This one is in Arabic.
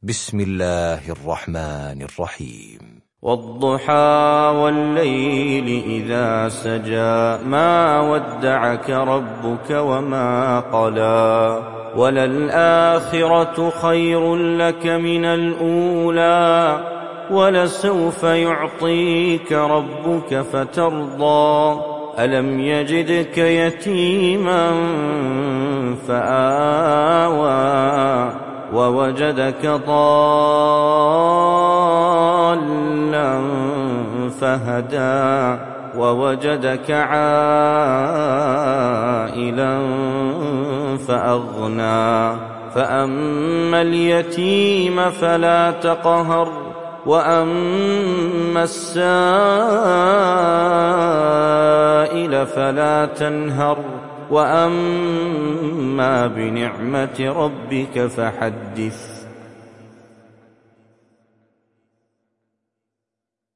بسم الله الرحمن الرحيم. والضحى والليل إذا سجى ما ودعك ربك وما قلى وللآخرة خير لك من الأولى ولسوف يعطيك ربك فترضى ألم يجدك يتيما فآوى ووجدك ضالا فهدى ووجدك عائلا فأغنى فأما اليتيم فلا تقهر وأما السائل فلا تنهر وأما بنعمة ربك فحدث